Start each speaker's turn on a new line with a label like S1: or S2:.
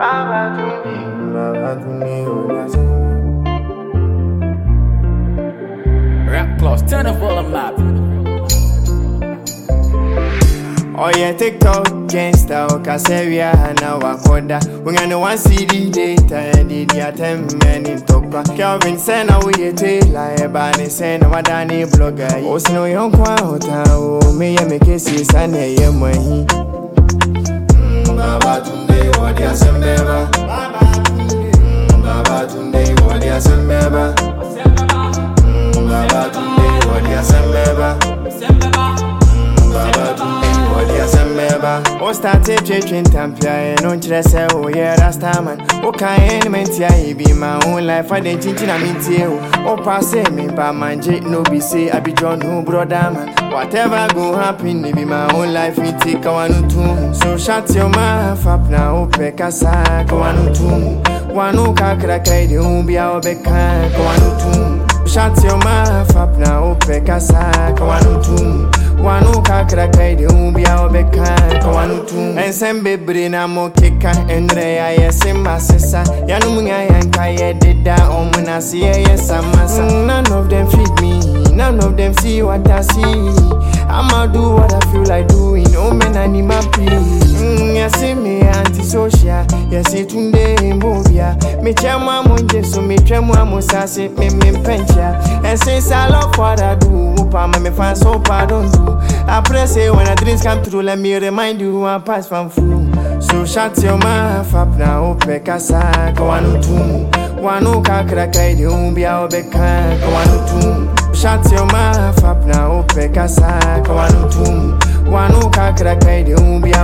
S1: Rap close, turn up all the map.
S2: Oh yeah, TikTok, gangsta, Okasevia, now Wakoda. We got no one CD data, and did ya 10 men in Toka. Calvin Sena, we a tail, like Bani Sena, Wadani blogger. Also, no young Quahota, oh, me, and make cases, and a young way. Baba Tunde, what ya sembeba? Baba Tunde, what ya sembeba? Baba Tunde, what ya sembeba? Baba Tunde. O started changing Tampia and on Chessa, oh yeah, Rasta man. O can't mentia, be my own life. I didn't think I mean you. O pass me by my jet, no be say I be John who brother man. Whatever go happen, be my own life. We take one tune. So shut your mouth up now, Pekasa, one tune. One who can't crack a be our becca, one tune. Shut your mouth up now, Pekasa, one tune. Wanu kakra kaidi umbia obeka kwanu tu ensembe brina mo keka endre ya yesimba sesa yanu munya yanka ye deda omuna si ye samasa. None of them feed me, none of them see what I see. I'ma do what I feel like doing, oh man I need my peace. You see me antisocial, you see tunde imbobia. Me chama munje so me chama musase me pencha. And since I love what I do, Pama me fan so pardon do. I pray say when a dreams come true, let me remind you I pass from fool. So shut your mouth up now, Pekasa, Kawanu Tum. Wanu kakra kaidi umbia obeka, Kawanu Tum. Shut your mouth up now, Pekasa, Kawanu Tum. Wanu kakra kaidi umbia